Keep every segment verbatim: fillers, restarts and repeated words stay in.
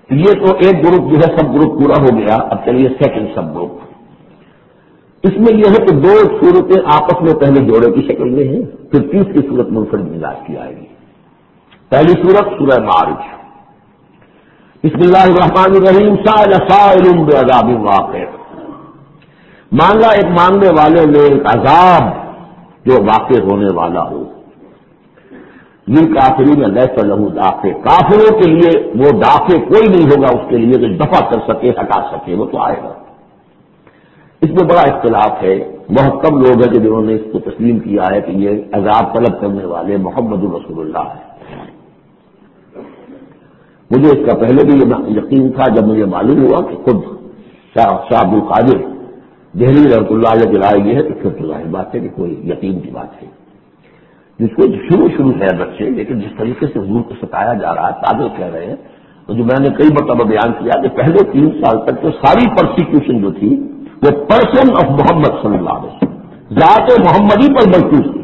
یہ تو ایک گروپ جو ہے سب گروپ پورا ہو گیا. اب چلیے سیکنڈ سب گروپ. اس میں یہ ہے کہ دو صورتیں آپس میں پہلے جوڑے کی شکل میں ہیں, پھر تیسری صورت منفرد مزاج کی آئے گی. پہلی صورت سورہ معارج. بسم اللہ الرحمن الرحیم. سائل سائل بعذاب واقع. مانگا ایک مانگنے والے نے ایک عذاب جو واقع ہونے والا ہو. للکافرین لیس لہ دافع. کافروں کے لیے وہ دافع کوئی نہیں ہوگا اس کے لیے کہ دفع کر سکے, ہٹا سکے. وہ تو آئے گا. اس میں بڑا اختلاف ہے. بہت کم لوگ ہیں کہ جنہوں نے اس کو تسلیم کیا ہے کہ یہ عذاب طلب کرنے والے محمد رسول اللہ ہیں. مجھے اس کا پہلے بھی یہ یقین تھا جب مجھے معلوم ہوا کہ خود شاہ شاہ عبد القادر دہلی رحمۃ اللہ علیہ دلائے یہ ہے تو پھر تو ظاہر بات ہے کہ کوئی یقین کی بات ہے. جس کو شروع شروع ہے بچے, لیکن جس طریقے سے حضور کو ستایا جا رہا ہے, پاگل کہہ رہے ہیں, تو جو میں نے کئی مرتبہ بیان کیا کہ پہلے تین سال تک تو ساری پرسیکیوشن جو تھی وہ پرسن آف محمد صلی اللہ علیہ وسلم, ذات محمدی پر مرکوز تھی.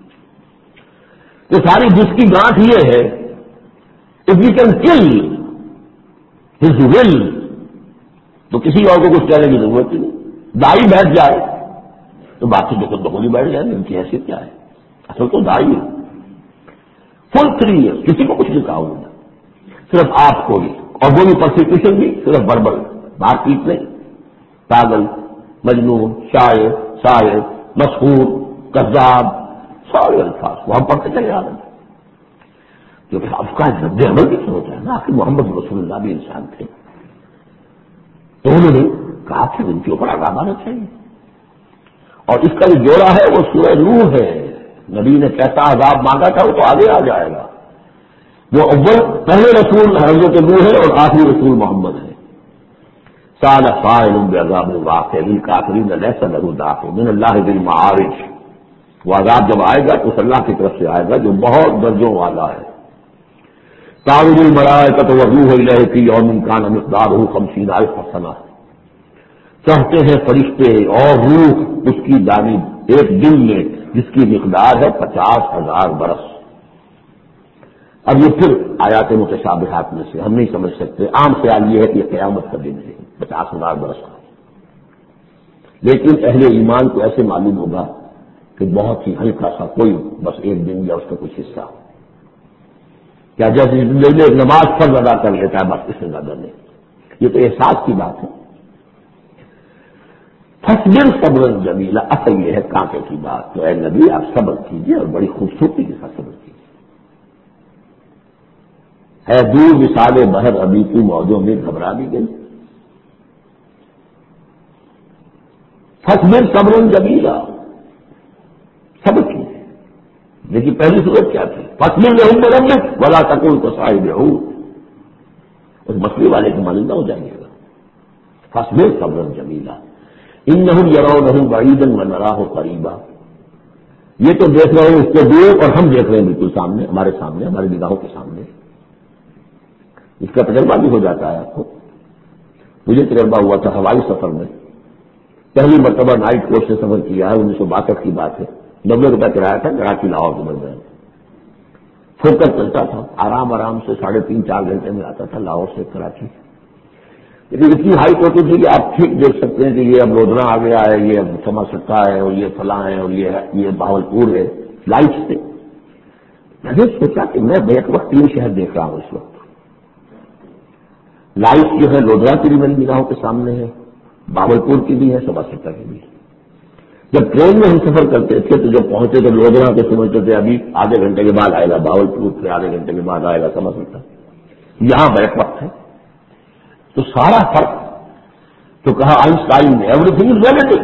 تو ساری جس کی گانٹھ یہ ہے if we can kill his will تو کسی اور کو کچھ کہنے کی ضرورت ہی نہیں. دائی بیٹھ جائے تو باقی جو دخولی بیٹھ جائے ان کی حیثیت کیا ہے. اصل تو دائی ہے. فل تھری ایئر کسی کو کچھ نہیں کہا انہوں نے, صرف آپ کو ہی, اور وہ بھی پرسیکیوشن بھی صرف بربر, بات پیٹ نہیں. پاگل, مجنون, شاعر, شاعر, مسحور, کذاب, سارے الفاظ وہ ہم پڑھتے چلے آ رہے ہیں. کیونکہ اب کا رد عمل بھی ہوتا ہے نا, آخر محمد رسول اللہ بھی انسان تھے. تو انہوں نے کہا کہ ان کے اوپر عذاب آنا چاہیے. اور اس کا جو جوڑا ہے وہ سورہ نوح ہے. نبی نے کیسا عذاب مانگا تھا وہ تو آگے آ جائے گا. وہ اول پہلے رسول حضرت نوح ہے اور آخری رسول محمد ہے. سال سائل بعذاب واقع للکافرین لیس لہ دافع من اللہ ذی المعارج. وہ عذاب جب آئے گا تو اللہ کی طرف سے آئے گا جو بہت درجوں والا ہے. تعرج الملائکۃ والروح الیہ فی یوم کان مقدارہ خمسین الف سنہ. چڑھتے ہیں فرشتے اور روح اس کی جانب ایک دن میں جس کی مقدار ہے پچاس ہزار برس. اب یہ پھر آیات متشابہات میں سے ہم نہیں سمجھ سکتے. عام خیال یہ ہے کہ یہ قیامت کا دن ہے پچاس ہزار برس کا, لیکن اہل ایمان کو ایسے معلوم ہوگا کہ بہت ہی ہلکا سا کوئی بس ایک دن یا اس کا کچھ حصہ, کیا جیسے ایک نماز فرض ادا کر لیتا ہے بس اس سے زیادہ نہیں. یہ تو احساس کی بات ہے. فصبر صبر جمیلا. اصل یہ ہے کانٹے کی بات. تو اے نبی آپ صبر کیجیے اور بڑی خوبصورتی کے ساتھ صبر کیجیے. ہے دور مثال بہر ابھی کی موجوں میں گھبرا بھی گئی. فصبر صبر جمیلا, صبر کیجیے. لیکن پہلی صورت کیا تھی؟ فصبر لہم بربک ولا تکن کصاحب حوت. اس مسئلے والے کے مانندہ ہو جائیے گا. فصبر صبر جمیلا. انہم یرونہ بعیدا ونراہ قریبا. یہ تو دیکھ رہے ہیں اس کو دور اور ہم دیکھ رہے ہیں بالکل سامنے, ہمارے سامنے, ہماری نگاہوں کے سامنے. اس کا تجربہ بھی ہو جاتا ہے آپ کو. مجھے تجربہ ہوا تھا ہوائی سفر میں. پہلی مرتبہ نائٹ کوچ سے سفر کیا ہے, انیس سو باسٹھ کی بات ہے. نبے روپئے کرایہ تھا کراچی لاہور کے درمیان. پھوکر چلتا تھا آرام آرام سے, ساڑھے تین چار گھنٹے میں آتا تھا لاہور سے کراچی. لیکن اتنی ہائی ہوتی تھی کہ آپ ٹھیک دیکھ سکتے ہیں کہ یہ اب لودھنا آ گیا ہے, یہ اب سما سٹا ہے, اور یہ فلاں ہے, اور یہ یہ بہاولپور ہے. لائٹ سے میں نے سوچا کہ میں بیک وقت تین شہر دیکھ رہا ہوں اس وقت. لائٹ جو ہے لودھرا کی بھی میری نگاہوں کے سامنے ہے, بہاولپور کی بھی ہے, سما سٹا کی بھی ہے. جب ٹرین میں ہم سفر کرتے تھے تو جب پہنچے تو لودھرا تو سمجھتے تھے ابھی آدھے گھنٹے کے بعد آئے گا بہاولپور, پھر آدھے گھنٹے کے بعد آئے گا سما سٹا. یہاں بیک وقت ہے تو سارا فرق. تو کہا آئنسٹائن نے ایوری تھنگ از ریلیٹو.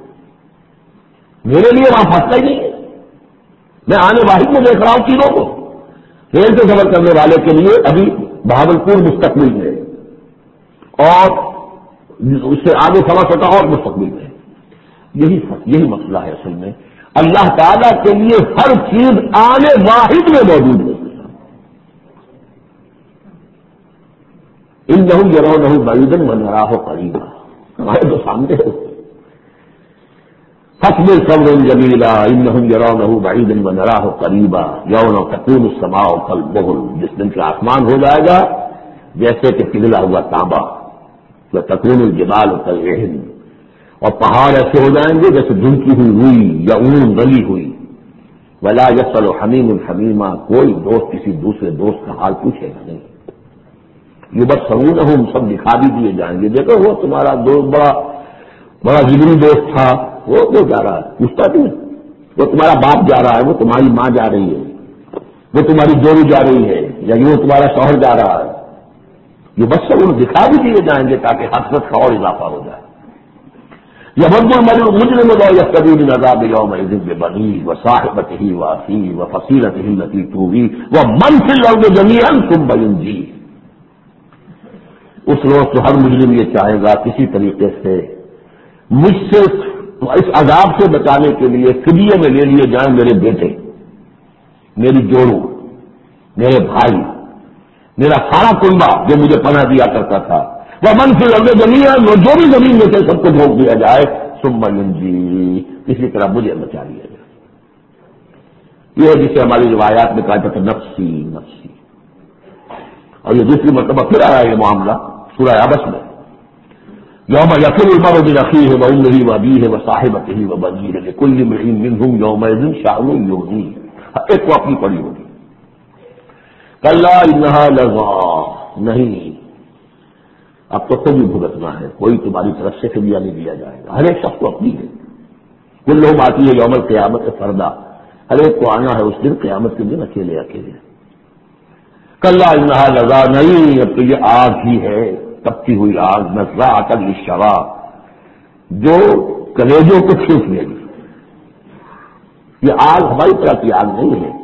میرے لیے وہاں پھنستا ہی نہیں ہے. میں آنے واحد میں دیکھ رہا ہوں چیزوں کو. ٹرین سے سفر کرنے والے کے لیے ابھی بہاولپور مستقبل میں اور اس سے آگے سما سٹا اور مستقبل میں. یہی یہی مسئلہ ہے اصل میں. اللہ تعالیٰ کے لیے ہر چیز آنے واحد میں موجود ہے. انہم یرونہ بعیدا ونراہ قریبا. ہمارے تو سامنے ہے. فصبر صبرا جمیلا. انہم یرونہ بعیدا ونراہ قریبا. یوم تکون السماء کالمہل. جس دن کا آسمان ہو جائے گا جیسے کہ پگھلا ہوا تانبا، جو تکون الجبال کالعہن، اور پہاڑ ایسے ہو جائیں گے جیسے دھنکی ہوئی روئی یا اون گلی ہوئی. ولا یسأل حمیم حمیما، کوئی دوست کسی دوسرے دوست کا حال پوچھے گا نہیں. یبصرونہم، سب دکھا بھی دیے جائیں گے، دیکھو وہ تمہارا دوست بڑا بڑا جگری دوست تھا، وہ وہ جا رہا ہے، پوچھتا نہیں. وہ تمہارا باپ جا رہا ہے، وہ تمہاری ماں جا رہی ہے، وہ تمہاری جوڑی جا رہی ہے، یا وہ تمہارا شوہر جا رہا ہے. یہ بس ان دکھا بھی دیے جائیں گے تاکہ حسرت کا اور اضافہ ہو جائے. یود المرء مجرم لو یفتدی من عذاب یومئذ ببنیہ وصاحبتہ واخیہ وفصیلتہ التی تؤویہ ومن فی الارض جمیعا ثم ینجیہ. اس روز تو ہر مجرم یہ چاہے گا کسی طریقے سے مجھ سے اس عذاب سے بچانے کے لیے فدیے میں لے لیے جائیں میرے بیٹے، میری جوڑوں، میرے بھائی، میرا سارا کنبا جو مجھے پناہ دیا کرتا تھا. وہ من فی الارض جمیعا، وہ جو بھی زمین میں سے سب کو ڈھونپ دیا جائے. ثم ینجی، اسی طرح مجھے بچا لیا جائے. یہ ہے جسے ہماری روایات میں کہا جاتا ہے نفسی نفسی. اور یہ دوسری مرتبہ پھر آیا یہ معاملہ سورہ عبس میں. یوم یفر المرء من اخیہ وامہ وابیہ وصاحبتہ وبنیہ لکل امرئ منہم یومئذ شأن یغنیہ. ایک کو اپنی پڑی ہوگی. کلا انہا لظی، نہیں اب تو خود ہی بھگتنا ہے، کوئی تمہاری طرف سے فدیہ نہیں دیا جائے گا. ہر ایک شخص کو اپنی ہے. کلہم آتی ہے یوم القیامت فردا، ہر ایک کو آنا ہے اس دن قیامت کے دن اکیلے اکیلے. کلا انہا لظی، نہیں اب تو یہ آگ ہی ہے، تپتی ہوئی آگ، نزاعۃ للشویٰ، جو کلیجوں کو کھینچ لے گی. یہ آگ ہماری طرح کی آگ نہیں ہے.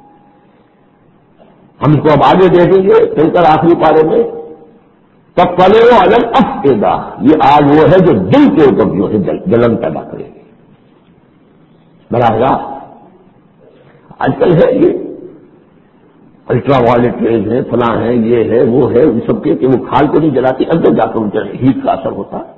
ہم اس کو اب آگے دیکھیں گے چل کر آخری پارے میں. تب پلے وہ الگ افیدہ، یہ آگ وہ ہے جو دل کے اوپر جو ہے جلن پیدا کرے گی. براہ راست آج کل ہے یہ الٹرا وائلٹ ریز ہے، فلاں ہے، یہ ہے وہ ہے، ان سب کے کہ وہ کھال کو نہیں جلاتی، اندر جا کر ان کے ہیٹ کا اثر ہوتا ہے.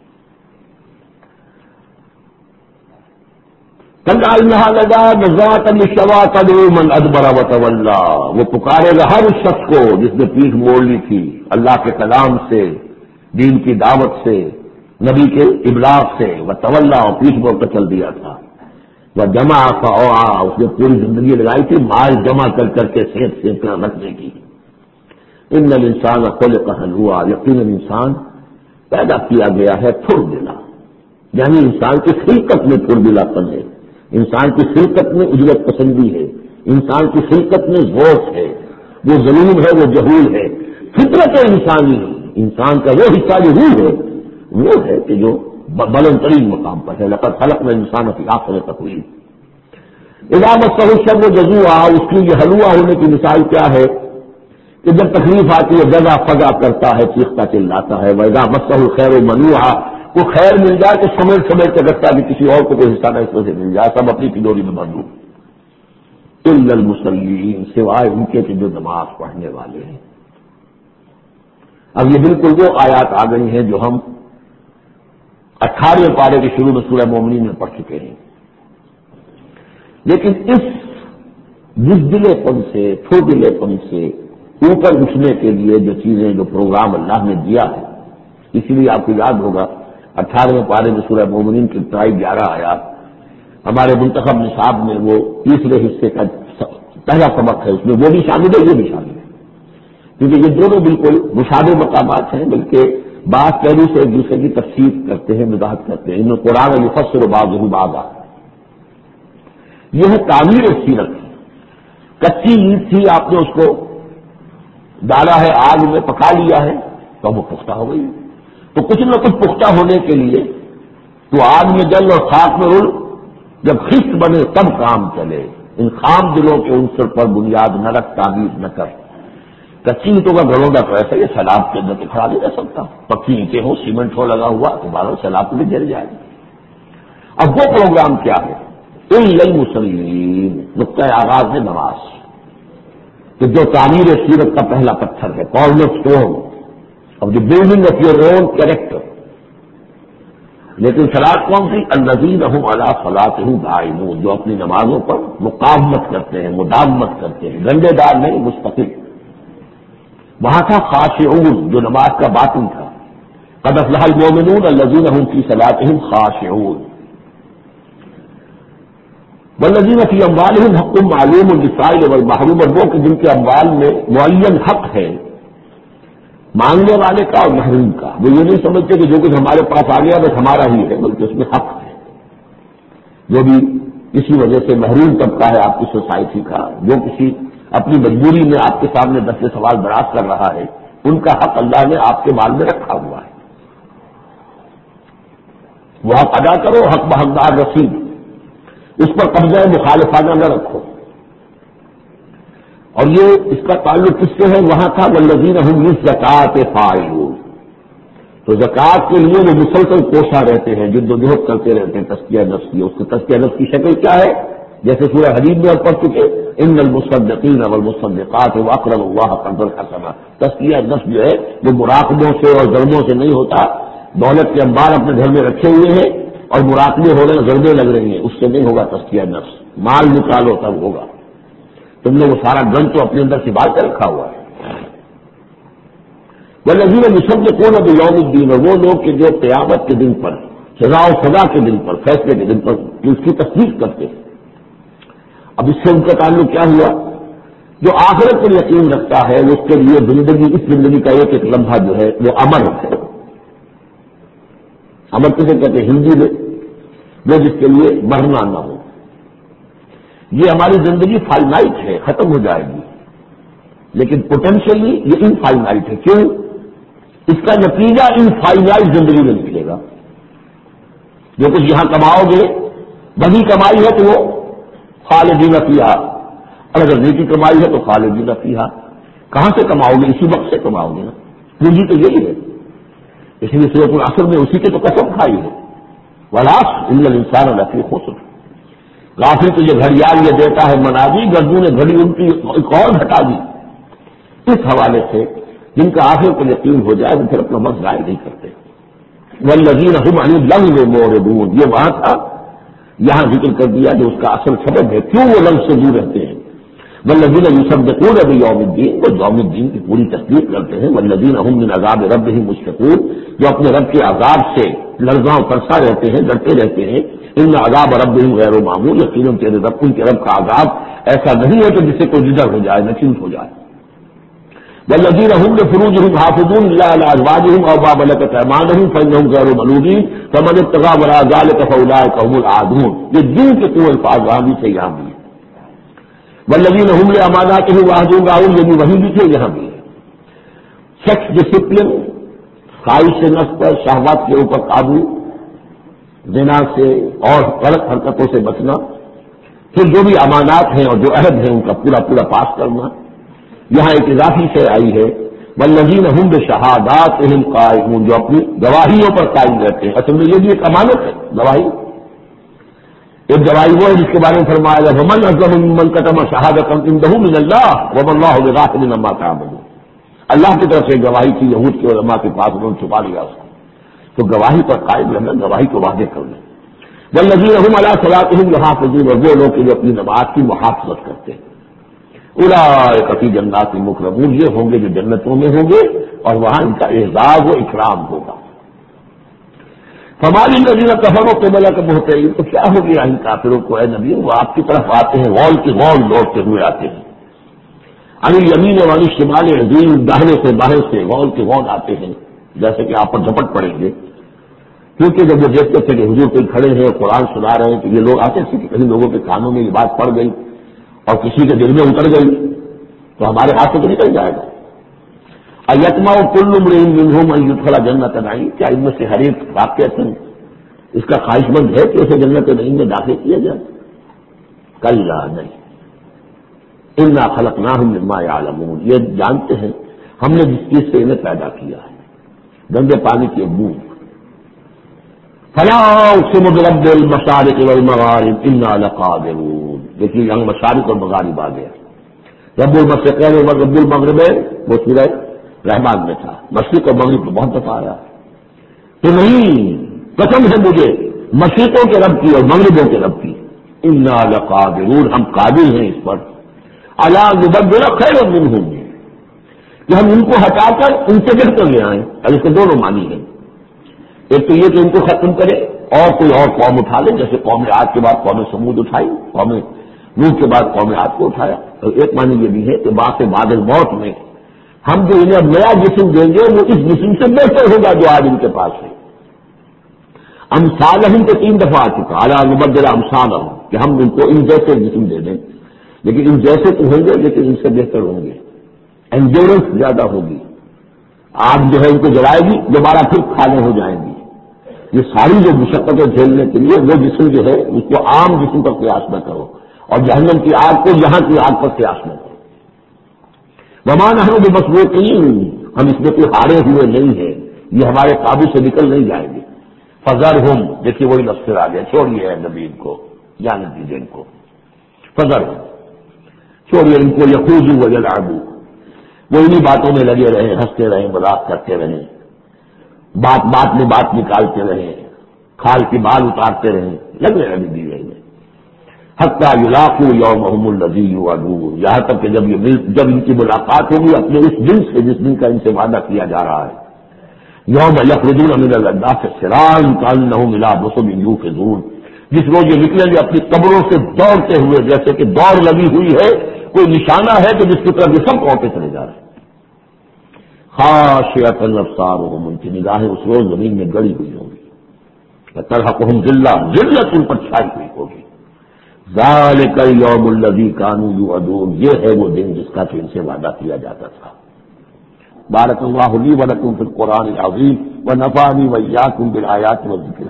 کلا انہا لظی نزاعۃ للشویٰ تدعو من ادبر وتولی، وہ پکارے گا ہر اس شخص کو جس نے پیٹھ موڑ لی تھی اللہ کے کلام سے، دین کی دعوت سے، نبی کے ابلاغ سے. وتولی، اور پیٹھ موڑ کر چل دیا تھا. وجمع فاوعی، اس نے پوری زندگی لگائی تھی مال جمع کر کر کے سینت سینت کر رکھنے کی. ان الانسان خلق ہلوعا، یقیناً انسان پیدا کیا گیا ہے پھر دلا، یعنی انسان کی خلقت میں پھر دلا پن ہے، انسان کی خلقت میں اجرت پسندی ہے، انسان کی خلقت میں ذوق ہے، وہ ظلم ہے، وہ جہول ہے. فطرت انسانی، انسان کا وہ حصہ جو روح ہے وہ ہے کہ جو بلند ترین مقام پر ہے. لقد خلقنا الانسان فی احسن تقویم. اذا مسہ الشر جزوعا، اس کی یہ حلوہ ہونے کی مثال کیا ہے کہ جب تکلیف آتی ہے جزا فضا کرتا ہے، چیختا چلاتا ہے. واذا مسہ الخیر منوعا، کو خیر مل جائے تو سمیٹ سمیٹ کے رکھتا ہے کہ کسی اور کو کوئی حصہ نہ اس میں سے مل جائے، سب اپنی تجوری میں بند ہو. الا المصلین، سوائے ان کے کہ جو نماز پڑھنے والے ہیں. اب یہ بالکل وہ آیات آ گئی ہیں جو ہم اٹھارہویں پارے کے شروع میں سورہ مومنین میں پڑھ چکے ہیں. لیکن اس بزدلے پن سے، پھردلے پن سے اوپر اٹھنے کے لیے جو چیزیں، جو پروگرام اللہ نے دیا ہے، اسی لیے آپ کو یاد ہوگا اٹھارہویں پارے میں سورہ مومنین کی ابتدائی گیارہ آیات ہمارے منتخب نصاب میں وہ تیسرے حصے کا پہلا سبق ہے، اس میں وہ بھی شامل ہے، یہ بھی شامل ہے، کیونکہ یہ دونوں بالکل مشابہ مقامات ہیں، بلکہ بعض پہلو سے ایک دوسرے کی تفسیر کرتے ہیں، وضاحت کرتے ہیں. ان میں قرآن یفسر بعضہ بعضا. یہ ہے تعمیر سیرت. کچی اینٹ تھی، آپ نے اس کو ڈالا ہے آگ میں، پکا لیا ہے تو وہ پختہ ہو گئی. تو کچھ نہ کچھ پختہ ہونے کے لیے تو آگ میں جل اور خاک میں رل، جب خشت بنے تب کام چلے. ان خام دلوں کے عنصر پر بنیاد نہ رکھ، تعمیر نہ کر. کچی اینٹوں کا گھروندا تو ایسا یہ سیلاب کے اندر تو کھڑا نہیں رہ سکتا. پکی اینٹیں ہو، سیمنٹ ہو لگا ہوا تو بارہ سیلاب میں گر جائے. اب وہ پروگرام کیا ہے؟ الا المصلین، نقطۂ آغاز ہے نماز، کہ جو تعمیر سیرت کا پہلا پتھر ہے، corner stone of the building of your own character. لیکن صلاۃ کون سی؟ الذین هم علی صلاتهم دائمون، جو اپنی نمازوں پر مقاومت کرتے ہیں، مداومت کرتے ہیں، گنڈے دار نہیں، مستقل. وہاں تھا خاشعون جو نماز کا باطن تھا. قد افلح المؤمنون الذین هم فی صلاتهم خاشعون والذین فی اموالهم حق معلوم للسائل والمحروم، اور وہ کہ جن کے اموال میں معین حق ہے مانگنے والے کا اور محروم کا. وہ یہ نہیں سمجھتے کہ جو کچھ ہمارے پاس آ گیا بس ہمارا ہی ہے، بلکہ اس میں حق ہے. جو بھی اسی وجہ سے محروم طبقہ ہے آپ کی سوسائٹی کا، جو کسی اپنی مجبوری میں آپ کے سامنے دس سوال دراز کر رہا ہے، ان کا حق اللہ نے آپ کے مال میں رکھا ہوا ہے. وہ حق ادا کرو، حق بحقدار رسید، اس پر قبضہ مخالفانہ نہ رکھو. اور یہ اس کا تعلق کس سے ہے؟ وہاں تھا والذین هم للزکاۃ فاعلون. تو زکوٰۃ کے لیے وہ مسلسل کوشاں رہتے ہیں، جد و جہد کرتے رہتے ہیں تزکیہ نفس کی. اس کی تزکیہ نفس کی شکل کیا ہے؟ جیسے سورہ حدید میں اور پڑھ چکے ان المصدقین والمصدقات واقرضوا اللہ قرضا حسنا. تزکیہ نفس جو ہے وہ مراقبوں سے اور ضربوں سے نہیں ہوتا. دولت کے انبار اپنے گھر میں رکھے ہوئے ہیں اور مراقبے ہو رہے ہیں، ضربیں لگ رہی ہیں، اس سے نہیں ہوگا تزکیہ نفس. مال نکالو تب ہوگا. تم نے وہ سارا گن تو اپنے اندر سنبھال کر رکھا ہوا ہے. والذین یصدقون بیوم الدین، اور وہ لوگ کہ جو قیامت کے دن پر، سزا و سزا کے دن پر، فیصلے کے دن پر اس کی تصدیق کرتے ہیں. اب اس سے ان کا تعلق کیا ہوا؟ جو آخرت پر یقین رکھتا ہے اس کے لیے زندگی، اس زندگی کا ایک ایک لمحہ جو ہے وہ امر ہے. امر کسے کہتے ہیں ہندی میں؟ وہ جس کے لیے مرنا نہ ہو. یہ ہماری زندگی فائنائٹ ہے، ختم ہو جائے گی، لیکن پوٹینشلی یہ انفائنائٹ ہے. کیوں؟ اس کا نتیجہ انفائنائٹ زندگی میں نکلے گا. جو کچھ یہاں کماؤ گے وہی کمائی ہے تو وہ خالدین فیہا، اور اگر نیکی کمائی ہے تو خالدین فیہا. کہاں سے کماؤ گے؟ اسی وقت سے کماؤ گے نا. پونجی تو یہی ہے. اس لیے سورۃ العصر میں اسی کے تو قسم کھائی ہے، والعصر ان الانسان لفی خسر. غافل تو یہ گھڑیال یہ دیتا ہے منادی، گردوں نے گھڑی ان کی ایک اور گھٹا دی. اس حوالے سے جن کا آخر کو یقین ہو جائے وہ پھر اپنا وقت ضائع نہیں کرتے. والذین هم عن اللغو معرضون، یہ وہاں تھا، یہاں ذکر کر دیا جو اس کا اصل سبب ہے کیوں وہ لغو سے دور رہتے ہیں. والذین یصدقون بیوم الدین، وہ یوم الدین کی پوری تصدیق کرتے ہیں. والذین هم من عذاب ربهم مشفقون، جو اپنے رب کے عذاب سے لرزاں و ترساں رہتے ہیں، ڈرتے رہتے ہیں. ان عذاب ربهم غیر معمول، یقیناً تیرے رب ان کے رب کا عذاب ایسا نہیں ہے کہ جس سے کوئی جدر ہو جائے، نچنت ہو جائے. والذین هم لفروجهم حافظون الا على ازواجهم او ما ملكت ايمانهم فانهم غير ملومين فمن ابتغى وراء ذلك فاولئك هم العادون. یہ دین کے تو الفاظ وہاں بھی تھے یہاں بھی. والذین هم لاماناتهم وعهدهم راعون، یہ بھی وہیں بھی تھے یہاں بھی. سیکس ڈسپلن، خواہش نفس پر، شہوات کے اوپر قابو، زنا سے اور غلط حرکتوں سے بچنا، پھر جو بھی امانات ہیں اور جو عہد ہیں ان کا پورا پورا پاس کرنا. یہاں ایک اضافی سے آئی ہے والذین هم بشہاداتهم قائمون، جو اپنی گواہیوں پر قائم رہتے ہیں. اصل میں یہ بھی ایک امانت ہے گواہی. ایک گواہی وہ ہے جس کے بارے میں فرمایا گیا ومن اظلم ممن کتم شہادۃ عنده من اللہ وما اللہ بغافل عما تعملون. اللہ کی طرف سے گواہی کی یہود کے علماء کے پاس انہوں نے چھپا لیا اس کو. تو گواہی پر قائم رہنا، گواہی کو واضح کرنا. والذین هم علی صلاتهم یحافظون، اور وہ لوگ جو اپنی نماز کی محافظت کرتے ہیں. اولئک فی جنات مکرمون، یہ ہوں گے جو جنتوں میں ہوں گے اور وہاں ان کا اعزاز و اکرام ہوگا. فما للذین کفروا قبلک مہطعین، تو کیا ہو گیا ان کافروں کو اے نبی؟ وہ آپ کی طرف آتے ہیں، غول کی غول لوٹتے ہوئے آتے ہیں. عن الیمین و عن الشمال عزین، داہنے سے بائیں سے غول کی غول آتے ہیں، جیسے کہ آپ پر جھپٹ پڑیں گے. کیونکہ جب وہ دیکھتے تھے کہ حضور کوئی کھڑے ہیں قرآن سنا رہے ہیں، کہ یہ لوگ آتے تھے کہ کہیں لوگوں کے کانوں میں یہ بات پڑ گئی اور کسی کے دل میں اتر گئی تو ہمارے ہاتھ سے نکل جائے گا. ایتما کل امرئ منہم ان یدخل جنت نعیم، کیا ان میں سے ہر ایک واقعہ اس کا خواہش مند ہے کہ اسے جنت نعیم میں داخل کیا جائے؟ کلا نہیں. انا خلقناہم مما یعلمون، یہ جانتے ہیں ہم نے جس چیز سے انہیں پیدا کیا ہے، گندے پانی کی ایک بوند. فلا اقسم برب المشارق والمغارب انا لقادرون، دیکھیے یہاں مشارق اور مغارب آ گیا. رب المشرقین اور رب المغربین وہ سورہ رحمان میں تھا. مشرق اور مغرب تو بہت دفعہ آیا. تو نہیں، قسم ہے مجھے مشرقوں کے رب کی اور مغربوں کے رب کی. انا لقادرون، ہم قادر ہیں اس پر. الا نبدل خیرا منہم، کہ ہم ان کو ہٹا کر ان سے بہتر لے آئیں. اور اس کے دونوں معنی ہیں. ایک تو یہ کہ ان کو ختم کرے اور کوئی اور قوم اٹھا لے، جیسے قوم عاد کے بعد قوم سمود اٹھائی، قوم نوح کے بعد قوم عاد کو اٹھایا. اور ایک معنی یہ بھی ہے کہ بعد بعد الموت میں ہم جو انہیں اب نیا جسم دیں گے وہ اس جسم سے بہتر ہوگا جو آج ان کے پاس ہے. امثال ہم تو تین دفعہ آ چکا اعلیٰ مبدل امثال ہم کہ ہم ان کو ان جیسے جسم دے دیں، لیکن ان جیسے تو ہوں گے لیکن ان سے بہتر ہوں گے. انڈیورنس زیادہ ہوگی. آگ جو ہے ان کو جلائے گی، دوبارہ پھر کھانے ہو جائیں گی. یہ ساری جو مشقتیں جھیلنے کے لیے وہ جسم جو ہے اس کو عام جسم پر قیاس نہ کرو، اور جہنم کی آگ کو یہاں کی آگ پر قیاس نہ کرو. ومان ہم جو مسبوقین، ہم اس میں کوئی ہارے ہوئے نہیں ہیں، یہ ہمارے قابو سے نکل نہیں جائیں گے. فضر ہم، دیکھیے وہی لفظ آ گیا، چھوڑیے نبی ان کو، جانے دیجیے ان کو. فضر ہم، چھوڑیے ان کو، یخوضوا ویلعبوا، وہ انہیں باتوں میں لگے رہے، ہنستے رہے، مذاق کرتے رہے، بات بات میں بات نکالتے رہے، کھال کی بال اتارتے رہے، لگے رہے دیوے میں. حتی یلاقوا یومہم الذی یوعدون، یہاں تک کہ جب یہ مل جب ان کی ملاقات ہوگی اپنے اس دن سے جس دن کا ان سے وعدہ کیا جا رہا ہے. یوم یخرجون من الاجداث سراعا کانہم الی نصب یوفضون، جس روز یہ نکلیں گے اپنی قبروں سے دوڑتے ہوئے جیسے کہ دوڑ لگی ہوئی ہے، کوئی نشانہ ہے کہ جس کی طرف یہ سب پہنچے چلے جا رہے ہیں. خاشعۃ ابصارہم، ان کی نگاہیں اس روز زمین میں گڑی ہوئی ہوں گی. ترہقہم ذلہ، ذلت ان پر چھائی ہوئی ہوگی. ذالک الیوم الذی کانوا یوعدون، یہ ہے وہ دن جس کا کہ ان سے وعدہ کیا جاتا تھا. بارک اللہ لی و لکم فی القرآن العظیم ونفعنی وإیاکم بالآیات والذکر